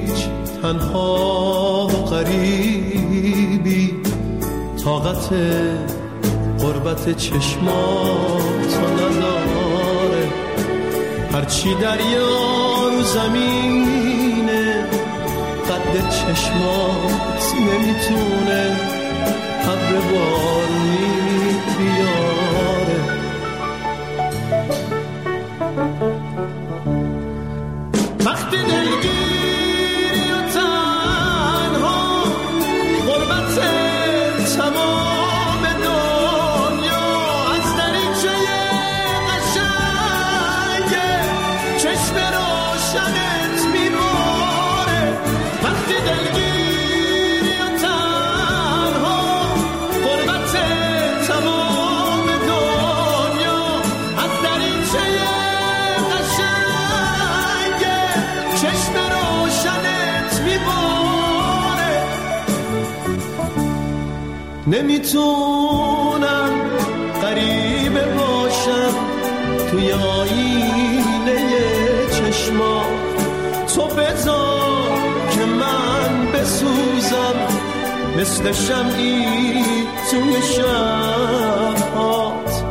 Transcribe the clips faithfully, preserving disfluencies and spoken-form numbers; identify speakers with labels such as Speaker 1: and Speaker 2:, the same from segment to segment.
Speaker 1: هیچ تنها و غریبی طاقت غربت چشماتو نداره. هرچی دریا رو زمینه قد چشمات نمیتونه ابر بارونی بیاره. وقتی دلگیری و تنها غربت تمام دنیا از دریچه قشنگ چشم روشنت میباره. وقتی دلگیری و تنها غربت تمام دنیا از دریچه قشنگ چشم روشنت میباره. نمیتونم غریبه باشم توی آینه چشما، تو بذار که من بسوزم مثل شمعی توی شبات.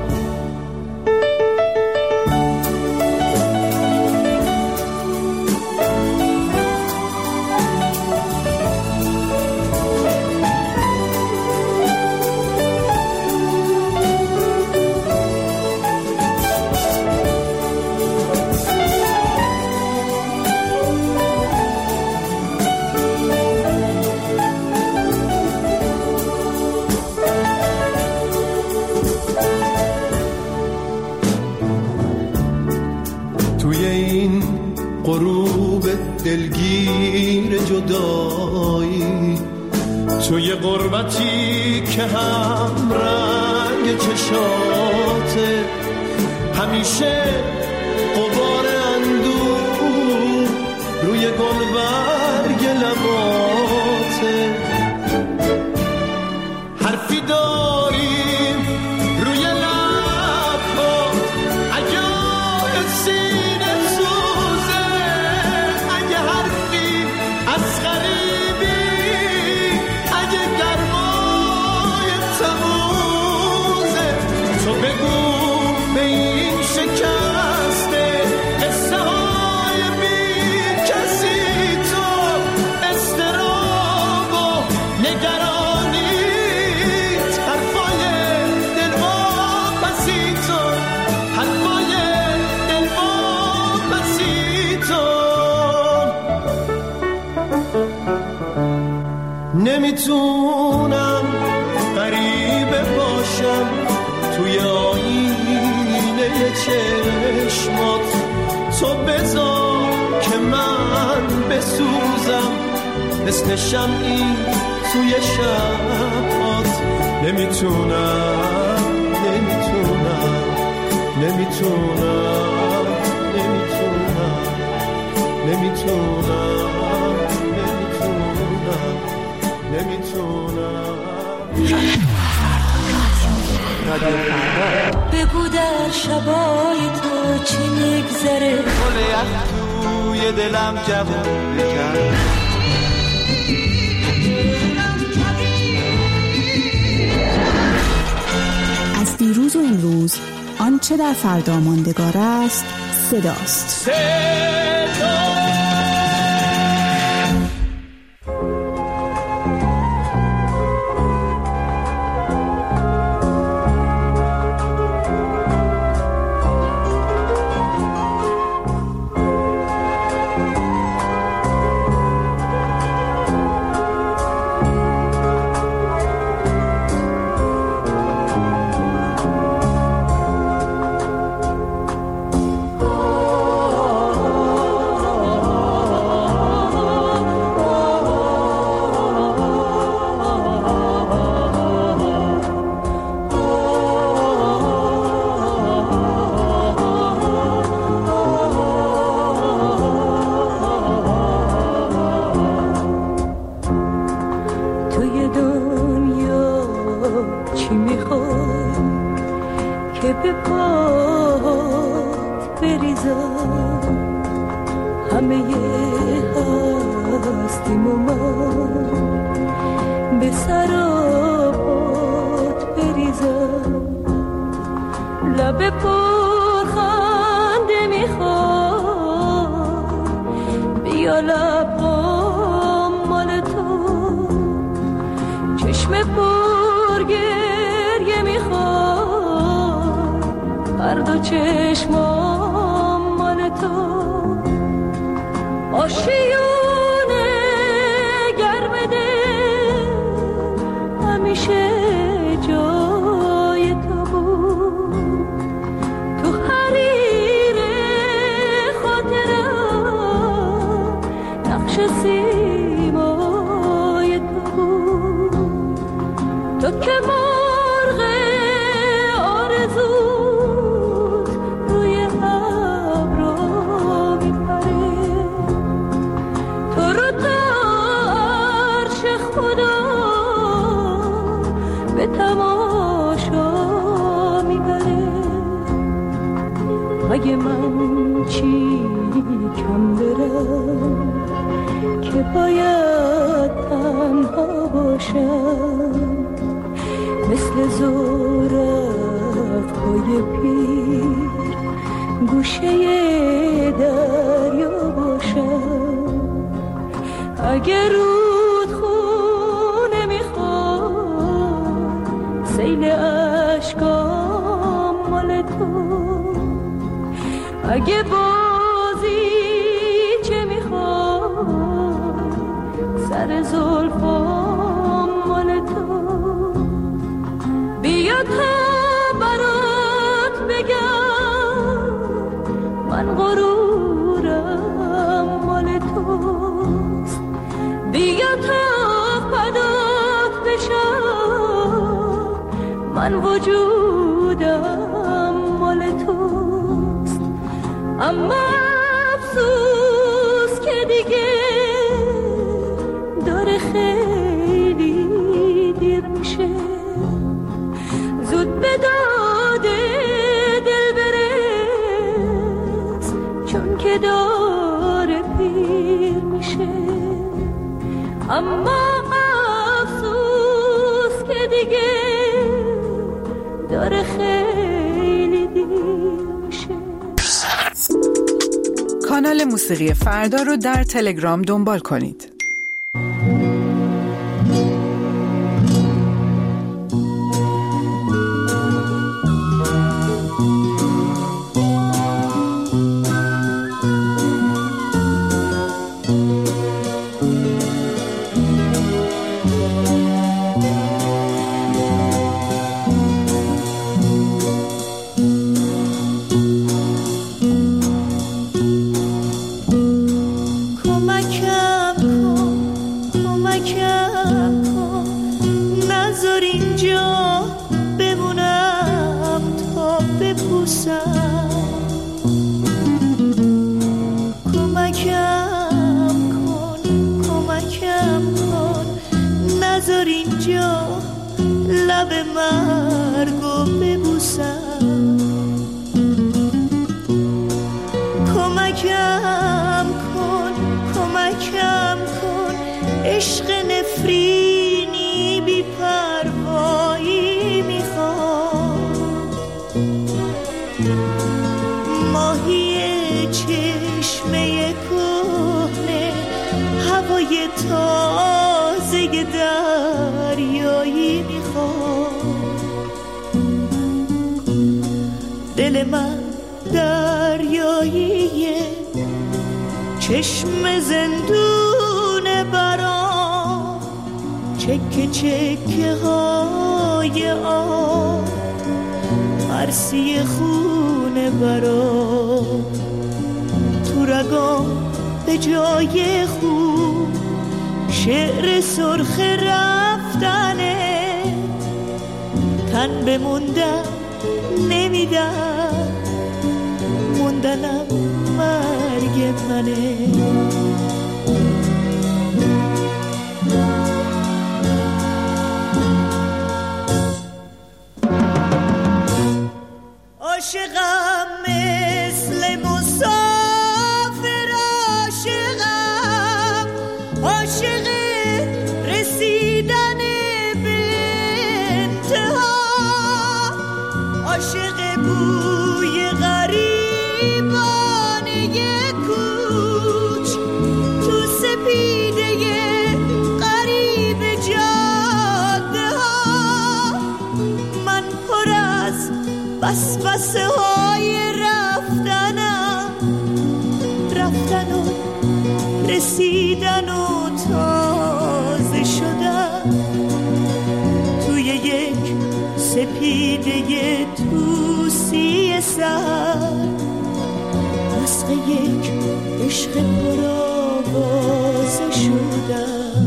Speaker 1: غروب دلگیر جدایی توی غربتی که هم رنگ چشاته، همیشه غبار اندوه روی گلبرگ لباته. حرفی داریم روی لبات اگه سینه سوزه، اگه حرفی از غریبی، اگه گرمای تموزه، تو بگو به این شکسته قصه های بی کسی، تو استراب و نگرانی حرفای دلواپسی، تو حرفای دلواپسی، تو نمیتونم غریبه باشم توی آینه چشمات، تو بذار که من بسوزم مثل شمعی توی شبات. نمیتونم نمیتونم نمیتونم نمیتونم نمیتونم نمیتونم نمیتونم.
Speaker 2: بگو در شبای تو چی میگذره،
Speaker 3: گل یخ توی دلم جوون بکن.
Speaker 4: از دیروز و امروز آنچه در فردا ماندگار است صداست.
Speaker 1: صدا
Speaker 2: همه حرفا رفتیم و من به سرابات بریزم، لب پرخنده میخواد بیا لبام مال تو، چشم پر گریه میخواد هر دو چشمام مال تو، آشیونه گرم دل همیشه جای تو بود، تو حریر خاطرم نقش سیمای تو بود، تو که مرغ آرزوت روی ابرا میپره، تو رو تا عرش خدا به تماشا میبره، اگه من چی کم برم که باید تنها باشم، مثل زورق های پیر گوشه دریا باشم، اگه رود خونه میخواد سیل اشکام مال تو، اگه بازی چه میخواد سر زلفام مال تو، بیا تا برات بگم من غرورم مال توست، بیا تا فدات بشم من وجودم مال توست، اما افسوس که دیگه داره خیلی دیر میشه، زود به داد دل برس چون که داره پیر میشه، اما افسوس که دیگه داره خیلی دیر میشه.
Speaker 5: کانال موسیقی فردا رو در تلگرام دنبال کنید.
Speaker 6: دل من دریاییه، چشم زندون برام، چکه چکه های آب، مرسی خونه برام، تو رگام به جای خوب شعر سرخ رفتنه، تن بموندم نمیدم، موندنم مرگ منه. عاشقم مثل مسافر، عاشقم عاشق رسیدن به انتها، عاشق بوی غریبانه کوچ تو سپیده غریب جاده ها. من پر از وسوسه های رفتنم، رفتن و رسیدن و تازه شدن توی یک سپیده توسی سر، مسق یک عشق پرآوازه شدن.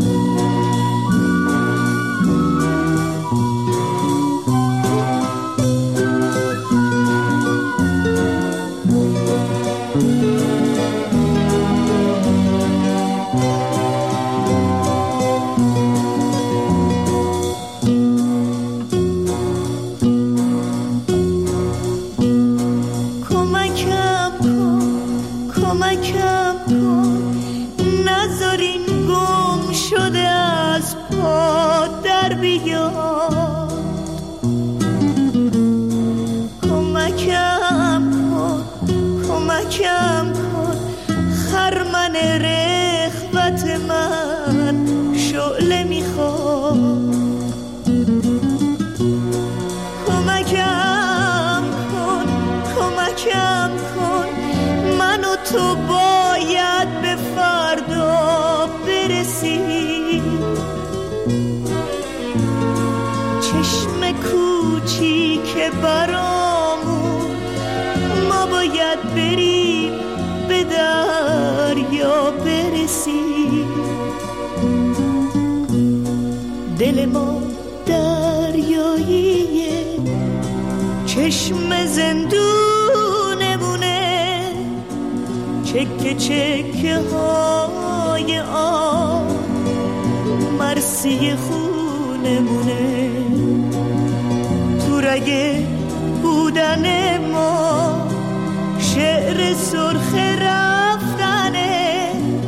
Speaker 6: کمکم کن، کمکم کن، خرمن رغبت من شعله میخواد. کمکم کن، کمکم کن، من و تو باید به فردا برسیم. چشم کوچیک برامون، ما باید بریم به دریا برسیم. دل ما دریاییه، چشم زندونمونه، چکه چکه های آن مرسی خونمونه. تو رگه بودن ما شعر سرخ رفتنه.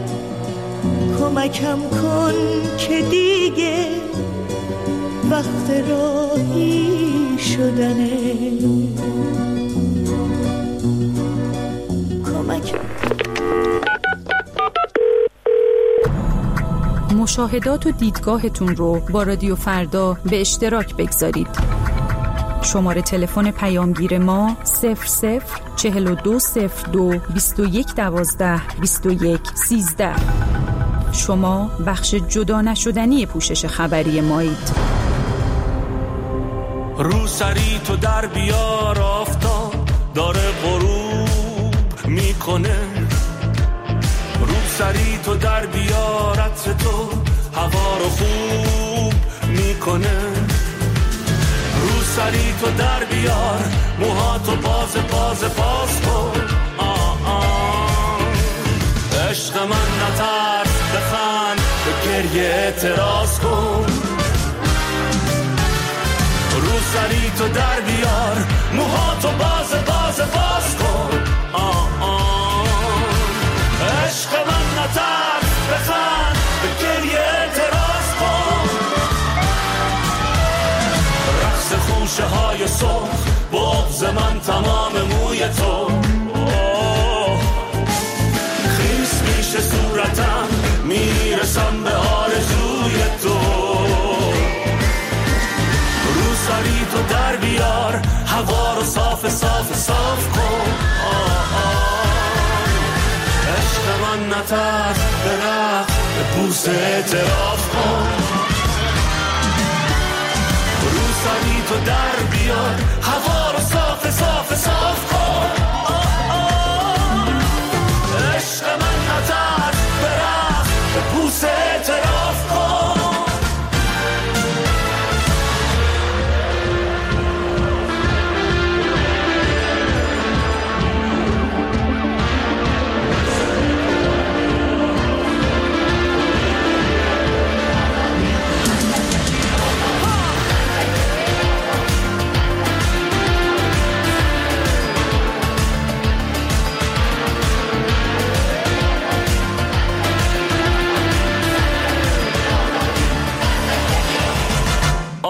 Speaker 6: کمکم کن که دیگه وقت راهی شدنه. کمکم.
Speaker 5: مشاهدات و دیدگاهتون رو با رادیو فردا به اشتراک بگذارید. شماره تلفن پیامگیر ما صفر صفر چهل و دو صفر دو بیست و یک دوازده بیست و یک سیزده. شما بخش جدا نشدنی پوشش خبری مایید.
Speaker 7: رو سری تو در بیار، آفتاب داره غروب میکنه. رو سری تو در بیار، عطر تو هوا رو خوب میکنه. رو سری تو در بیار، موهاتو باز باز باز کن. آه آه عشق من نترس، بخند، به گریه اعتراض کن. رو سری تو در بیار، موهاتو باز باز باز کن. آه آه عشق من نترس، بخند، به گریه اعتراض کن. رقص خوشه های سرخ، بغض من تمام موی تو. خیس میشه صورتم، میرسم به آرزوی تو. رو سری تو در بیار، هوا رو صاف صاف صاف کن. آه آه عشق من نترس، به رقص، به بوسه اعتراف کن. رو سری تو در بیار، هوا رو صاف صاف صاف کن. آه آه عشق من نترس، به رقص، به بوسه اعتراف کن.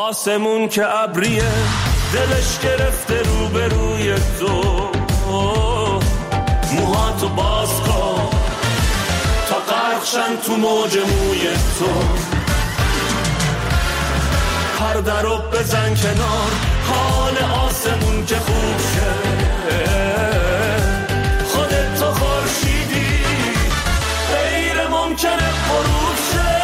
Speaker 7: آسمون که ابریه دلش گرفته رو به روی تو، موهاتو باز کن تا غرقشن تو موج موی تو، پرده رو بزن کنار حال آسمون که خوب شه، خودت تو خورشیدی غیر ممکنه غروب شه.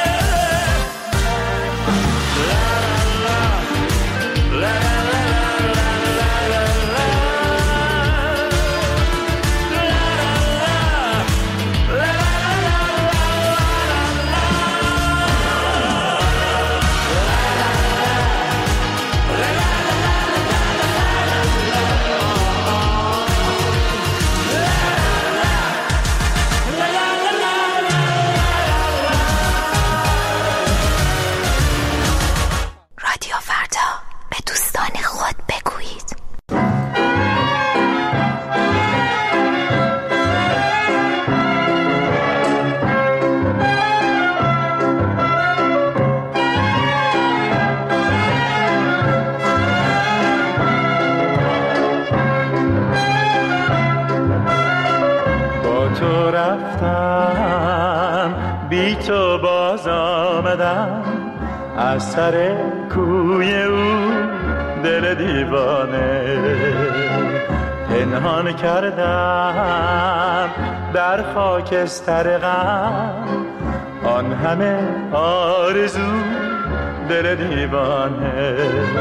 Speaker 1: بی تو باز آمدم از سر کوی او دل دیوانه، پنهان کردم در خاکستر غم آن همه آرزو دل دیوانه.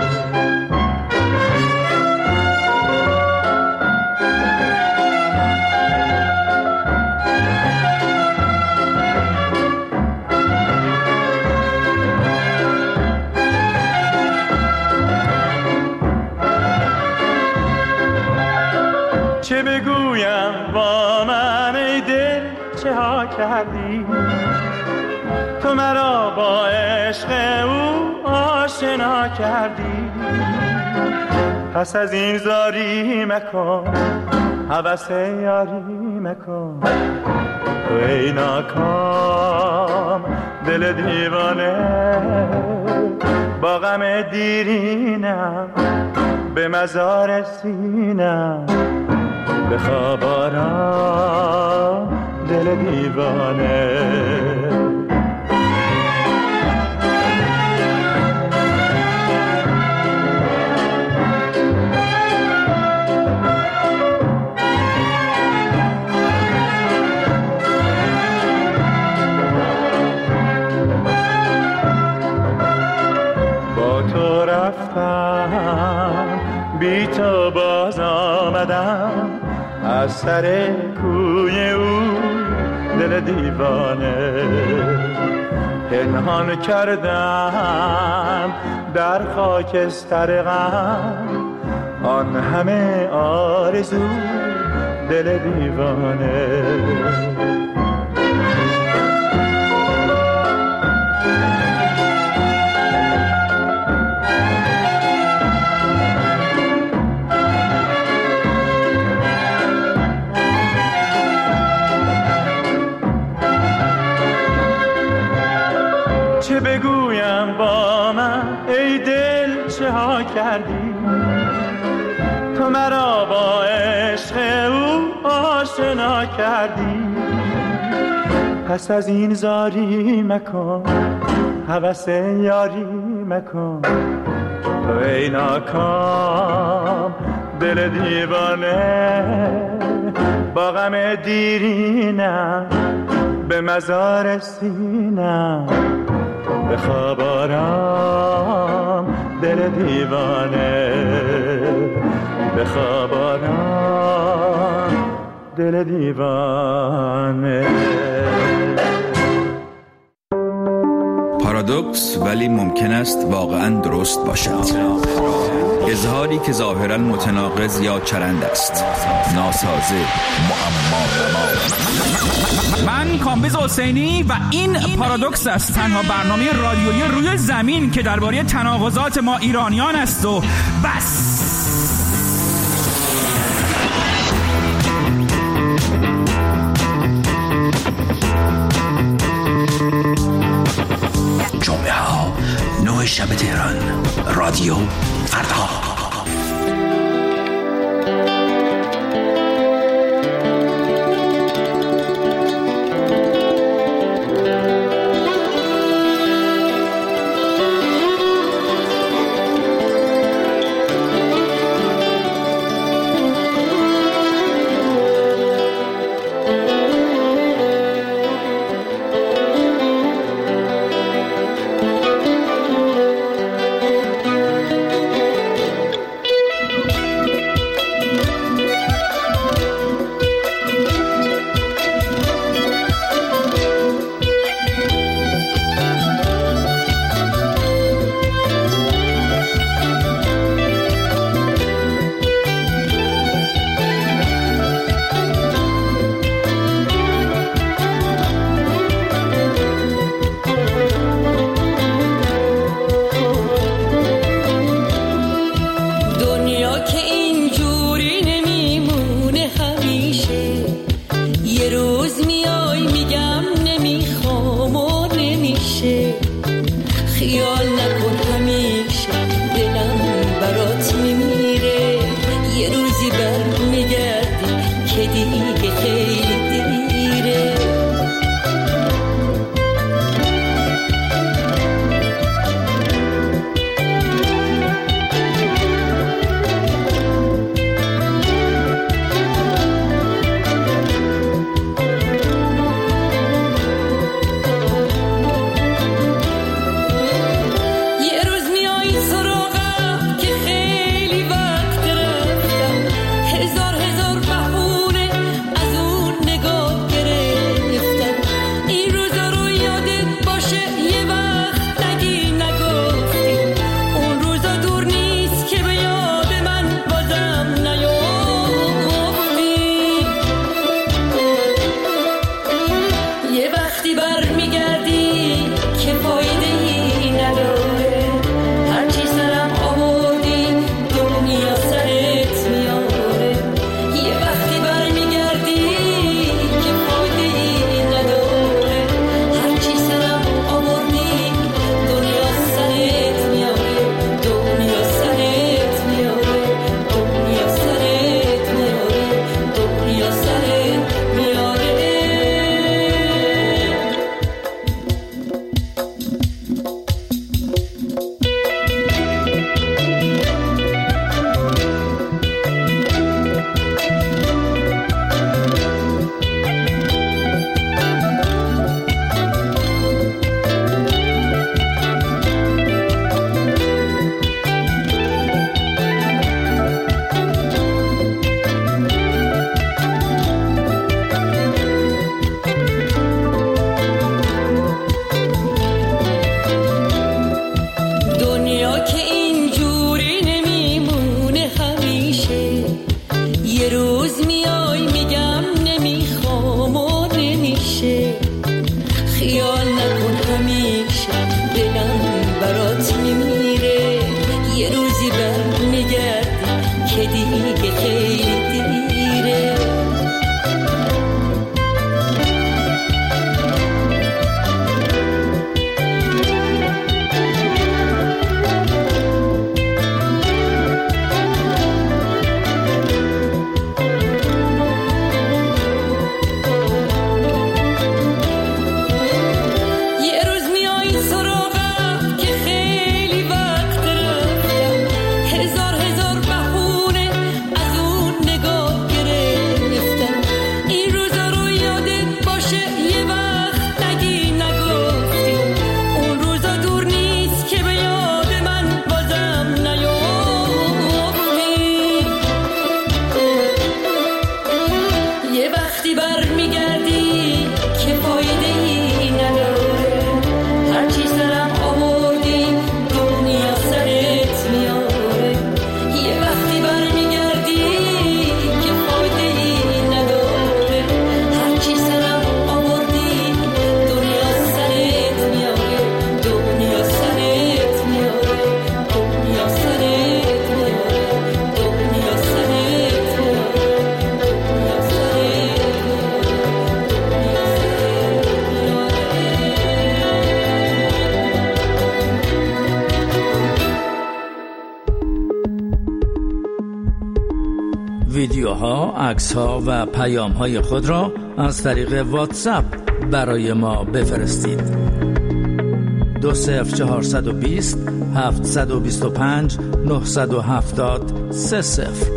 Speaker 1: چه بگویم با من ای دل چه ها کردی، تو مرا با عشق او آشنا کردی، پس از این زاری مکن هوس یاری مکن، تو ای ناکام دل دیوانه، با غم دیرینم به مزار سینم، بخواب آرام دل دیوانه. با تو رفتم بی تو باز آمدم از سر کوی او دل دیوانه، پنهان کردم در خاکستر غم آن همه آرزو دل دیوانه. چه بگویم با من ای دل چه ها کردی، تو مرا با عشق او آشنا کردی، پس از این زاری مکن هوس یاری مکن، تو ای ناکام دل دیوانه، با غم دیرینم به مزار سینم، بخواب آرام دل دیوانه، بخواب آرام دل دیوانه.
Speaker 8: پارادوکس ولی ممکن است واقعا درست باشد. اظهاری که ظاهرا متناقض یا چرند است، ناسازه، معما.
Speaker 9: من کامبیز حسینی و این پارادوکس است، تنها برنامه رادیویی روی زمین که درباره تناقضات ما ایرانیان است و بس.
Speaker 10: جمعه ها نه شب شب تهران. رادیو فردا.
Speaker 11: یه ویدیوها، عکس‌ها و پیام‌های خود را از طریق واتساپ برای ما بفرستید. دو صفر چهارصد و بیست هفتصد و بیست و پنج نهصد و هفتاد سه صفر.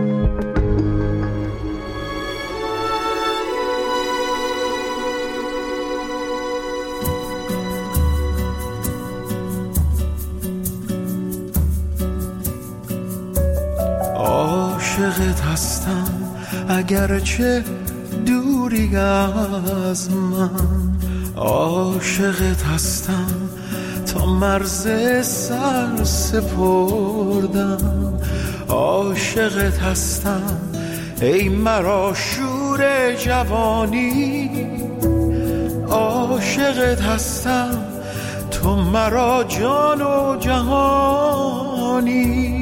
Speaker 3: عاشقت هستم اگرچه دوری از من، عاشقت هستم تا مرز سر سپردم، عاشقت هستم ای مرا شور جوانی، عاشقت هستم تو مرا جان و جهانی.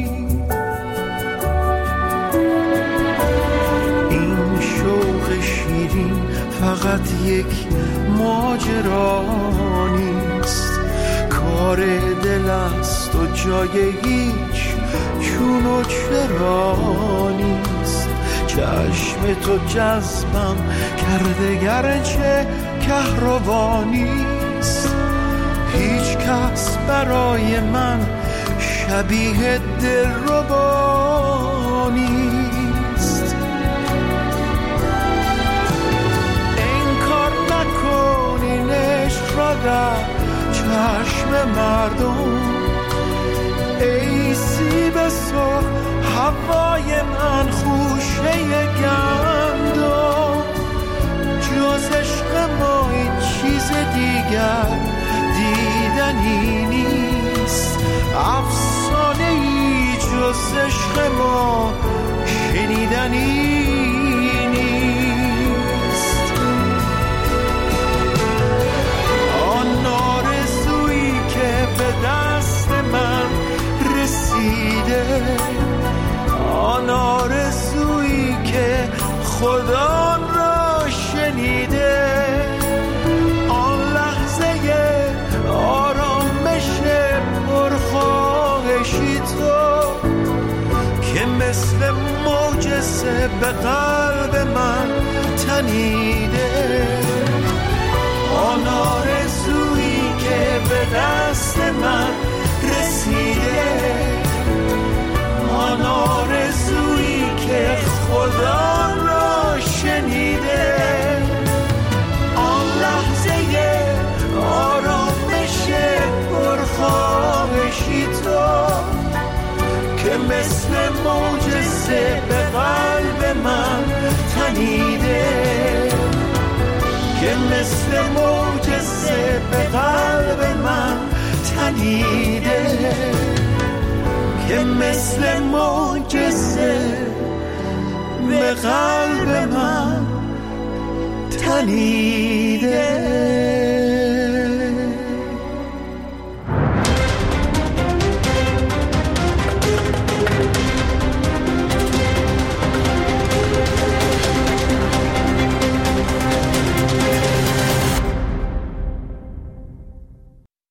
Speaker 3: فقط یک ماجرا نیست، کار دل است و جای هیچ چون و چرا نیست. چشم تو جذبم کرده گرچه کهربانیست، هیچ کس برای من شبیه دلربا نیست. در چشم مردم ای سیب سرخ هوای من خوشه گندم، جز عشق ما این چیز دیگر دیدنی نیست، افسانه ای جز عشق ما شنیدنی دست من رسیده، آن آرزویی که خدا را شنیده، آن لحظه آرامش پرخواهشی تو که مثل معجزه به قلب من تنیده، آن آرزویی که به دست من رسیده، آن آرزویی که خدا را شنیده، آن لحظه آرامش پرخواهشی تو که مثل معجزه به قلب من تنیده، که مثل معجزه به قلب من تنیده، که مثل معجزه به قلب من تنیده.